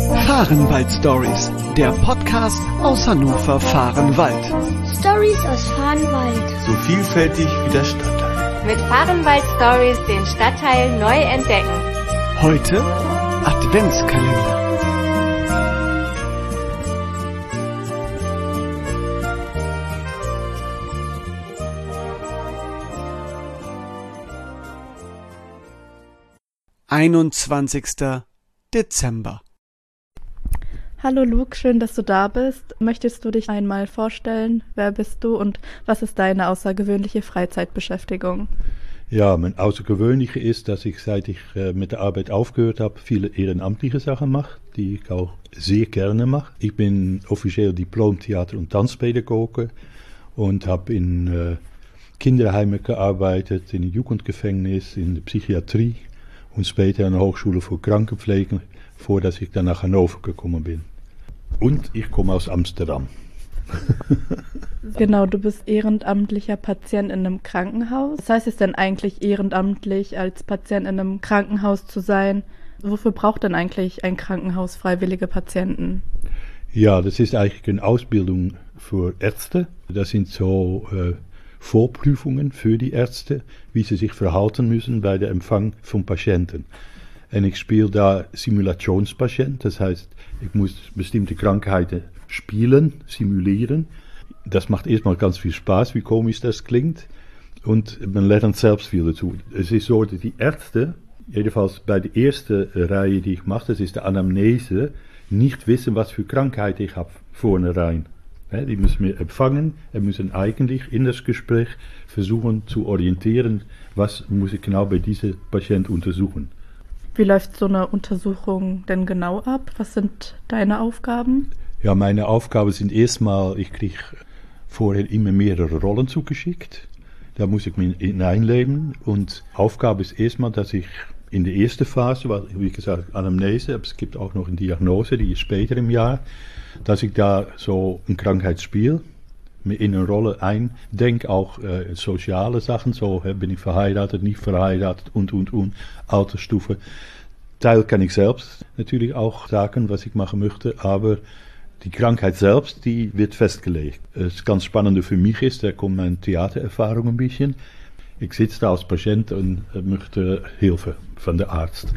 Fahrenwald Stories, der Podcast aus Hannover Fahrenwald. Stories aus Fahrenwald. So vielfältig wie der Stadtteil. Mit Fahrenwald Stories den Stadtteil neu entdecken. Heute Adventskalender. »21. Dezember«. Hallo Luke, schön, dass du da bist. Möchtest du dich einmal vorstellen? Wer bist du und was ist deine außergewöhnliche Freizeitbeschäftigung? Ja, mein Außergewöhnliche ist, dass ich, seit ich mit der Arbeit aufgehört habe, viele ehrenamtliche Sachen mache, die ich auch sehr gerne mache. Ich bin offiziell Diplom-Theater- und Tanzpädagoge und habe in Kinderheimen gearbeitet, in einem Jugendgefängnis, in der Psychiatrie und später an der Hochschule für Krankenpflege, bevor dass ich dann nach Hannover gekommen bin. Und ich komme aus Amsterdam. Genau, du bist ehrenamtlicher Patient in einem Krankenhaus. Was heißt es denn eigentlich, ehrenamtlich als Patient in einem Krankenhaus zu sein? Wofür braucht denn eigentlich ein Krankenhaus freiwillige Patienten? Ja, das ist eigentlich eine Ausbildung für Ärzte. Das sind so Vorprüfungen für die Ärzte, wie sie sich verhalten müssen bei der Empfang von Patienten. Und ich spiele da Simulationspatient, das heißt, ich muss bestimmte Krankheiten spielen, simulieren. Das macht erstmal ganz viel Spaß, wie komisch das klingt. Und man lernt selbst viel dazu. Es ist so, dass die Ärzte, jedenfalls bei der ersten Reihe, die ich mache, das ist die Anamnese, nicht wissen, was für Krankheit ich habe vornherein. Die müssen mir empfangen und müssen eigentlich in das Gespräch versuchen zu orientieren, was muss ich genau bei diesem Patient untersuchen. Wie läuft so eine Untersuchung denn genau ab? Was sind deine Aufgaben? Ja, meine Aufgaben sind erstmal, ich kriege vorher immer mehrere Rollen zugeschickt. Da muss ich mich hineinleben und Aufgabe ist erstmal, dass ich in der ersten Phase, wie gesagt, Anamnese, aber es gibt auch noch eine Diagnose, die ist später im Jahr, dass ich da so eine Krankheit spiele, mir in eine Rolle eindenke, auch soziale Sachen, so bin ich verheiratet, nicht verheiratet und, Altersstufe. Teil kann ich selbst natürlich auch sagen, was ich machen möchte, aber die Krankheit selbst, die wird festgelegt. Das ganz Spannende für mich ist, da kommt meine Theatererfahrung ein bisschen. Ich sitze da als Patient und möchte Hilfe von der Arzt.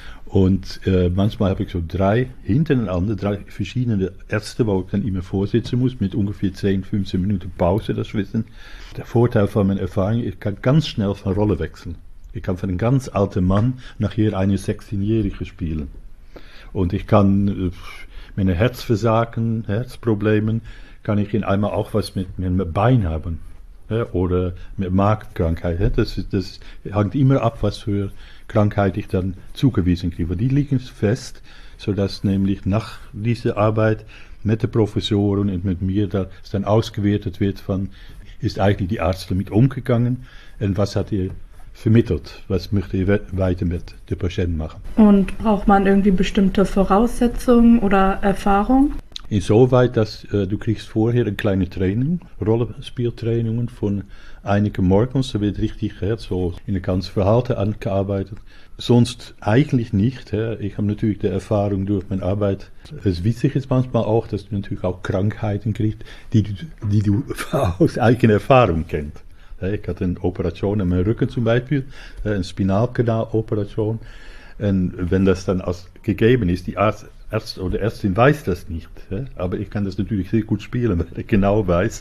Und manchmal habe ich so drei verschiedene Ärzte, wo ich dann immer vorsitzen muss, mit ungefähr 10, 15 Minuten Pause, das Wissen. Der Vorteil von meiner Erfahrung, ich kann ganz schnell von Rolle wechseln. Ich kann von einem ganz alten Mann nachher eine 16-Jährige spielen. Und ich kann meine Herzversagen, Herzproblemen, kann ich in einmal auch was mit meinem Bein haben. Oder mit Magenkrankheit. Das hängt immer ab, was für Krankheit ich dann zugewiesen kriege. Die liegen fest, sodass nämlich nach dieser Arbeit mit der Professoren und mit mir das dann ausgewertet wird von, ist eigentlich die Arzt damit umgegangen und was hat ihr vermittelt, was möchte ihr weiter mit dem Patienten machen. Und braucht man irgendwie bestimmte Voraussetzungen oder Erfahrung? Insoweit, dass du kriegst vorher eine kleine Training, Rollenspieltrainingen von einigen Morgens, da wird richtig so in das ganze Verhalten angearbeitet. Sonst eigentlich nicht. Ich habe natürlich die Erfahrung durch meine Arbeit. Es witzig ist manchmal auch, dass du natürlich auch Krankheiten kriegst, die du aus eigener Erfahrung kennst. Ich hatte eine Operation an meinem Rücken zum Beispiel, eine Spinalkanaloperation. Und wenn das dann gegeben ist, die Arzt oder Ärztin weiß das nicht, aber ich kann das natürlich sehr gut spielen, weil ich genau weiß,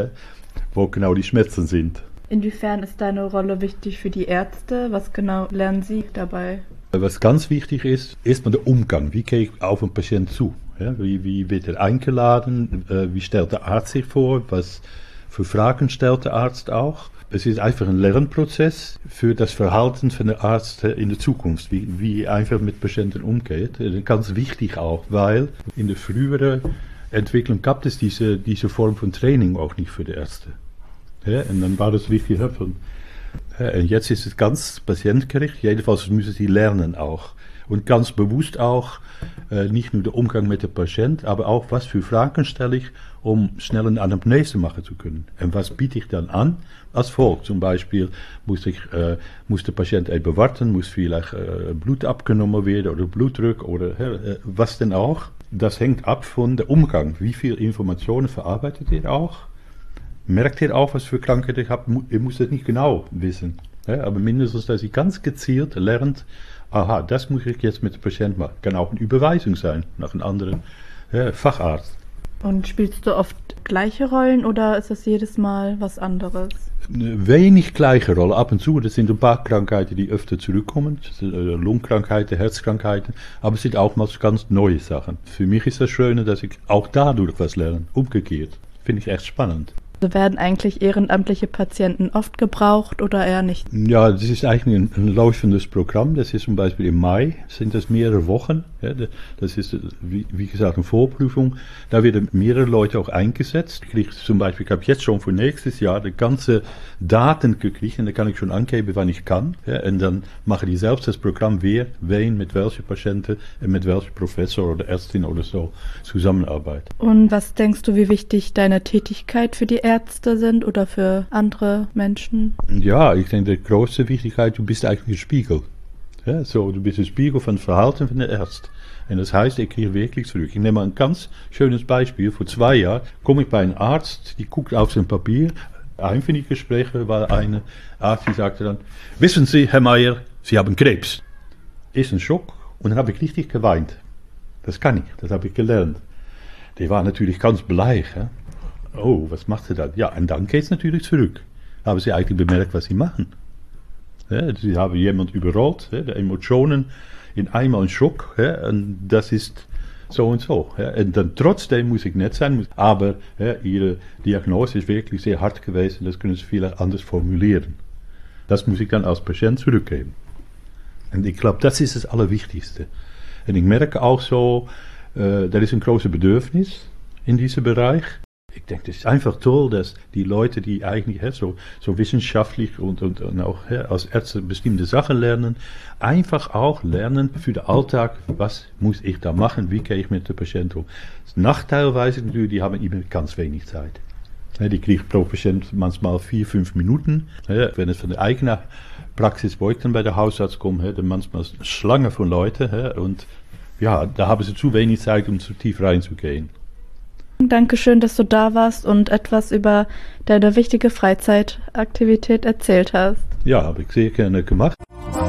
wo genau die Schmerzen sind. Inwiefern ist deine Rolle wichtig für die Ärzte? Was genau lernen sie dabei? Was ganz wichtig ist, erstmal der Umgang. Wie gehe ich auf einen Patienten zu? Wie wird er eingeladen? Wie stellt der Arzt sich vor? Was für Fragen stellt der Arzt auch? Es ist einfach ein Lernprozess für das Verhalten von der Arzt in der Zukunft, wie er einfach mit Patienten umgeht. Ganz wichtig auch, weil in der früheren Entwicklung gab es diese Form von Training auch nicht für die Ärzte. Und dann war das wichtig. Und jetzt ist es ganz patientgerecht, jedenfalls müssen sie lernen auch. Und ganz bewusst auch nicht nur der Umgang mit dem Patient, aber auch, was für Fragen stelle ich, um schnell eine Anamnese machen zu können. Und was biete ich dann an als folgt? Zum Beispiel muss der Patient eben warten, muss vielleicht Blut abgenommen werden oder Blutdruck oder was denn auch. Das hängt ab von der Umgang. Wie viel Informationen verarbeitet ihr auch? Merkt ihr auch, was für Krankheit ich habe? Ihr müsst es nicht genau wissen. Ja, aber mindestens, dass ihr ganz gezielt lernt, aha, das muss ich jetzt mit dem Patienten machen. Kann auch eine Überweisung sein nach einem anderen Facharzt. Und spielst du oft gleiche Rollen oder ist das jedes Mal was anderes? Wenig gleiche Rolle. Ab und zu, das sind ein paar Krankheiten, die öfter zurückkommen. Lungenkrankheiten, Herzkrankheiten. Aber es sind auch mal ganz neue Sachen. Für mich ist das Schöne, dass ich auch dadurch was lerne. Umgekehrt. Finde ich echt spannend. Werden eigentlich ehrenamtliche Patienten oft gebraucht oder eher nicht? Ja, das ist eigentlich ein laufendes Programm. Das ist zum Beispiel im Mai, sind das mehrere Wochen. Ja, das ist, wie gesagt, eine Vorprüfung. Da werden mehrere Leute auch eingesetzt. Ich habe jetzt schon für nächstes Jahr die ganze Daten gekriegt und da kann ich schon angeben, wann ich kann. Ja, und dann machen die selbst das Programm, wen mit welchen Patienten, mit welchem Professor oder Ärztin oder so zusammenarbeitet. Und was denkst du, wie wichtig deine Tätigkeit für die Ärzte sind oder für andere Menschen? Ja, ich denke, die große Wichtigkeit, du bist eigentlich ein Spiegel. Ja, so, du bist ein Spiegel von Verhalten von der Arzt. Und das heißt, ich kriege wirklich zurück. Ich nehme mal ein ganz schönes Beispiel. Vor 2 Jahren komme ich bei einem Arzt, die guckt auf sein Papier. Ein von den Gesprächen war ein Arzt, die sagte dann, wissen Sie, Herr Meier, Sie haben Krebs. Ist ein Schock. Und dann habe ich richtig geweint. Das kann ich, das habe ich gelernt. Die war natürlich ganz bleich. Ja? Oh, was macht sie dann? Ja, und dann geht es natürlich zurück. Haben sie eigentlich bemerkt, was sie machen? Ja, sie haben jemand überrollt, ja, die Emotionen in einmal ein Schock, ja, und das ist so und so. Ja, und dann trotzdem muss ich nett sein, aber ja, ihre Diagnose ist wirklich sehr hart gewesen, das können sie vielleicht anders formulieren. Das muss ich dann als Patient zurückgeben. Und ich glaube, das ist das Allerwichtigste. Und ich merke auch so, da ist ein großes Bedürfnis in diesem Bereich. Ich denke, das ist einfach toll, dass die Leute, die eigentlich so wissenschaftlich und auch als Ärzte bestimmte Sachen lernen, einfach auch lernen für den Alltag, was muss ich da machen, wie gehe ich mit dem Patienten um. Das Nachteilweise natürlich, die haben immer ganz wenig Zeit. Die kriegen pro Patient manchmal 4-5 Minuten. Wenn es von der eigenen Praxis wollte, bei der Hausarzt kommt, dann manchmal eine Schlange von Leuten. Und ja, da haben sie zu wenig Zeit, um zu tief reinzugehen. Dankeschön, dass du da warst und etwas über deine wichtige Freizeitaktivität erzählt hast. Ja, habe ich sehr gerne gemacht.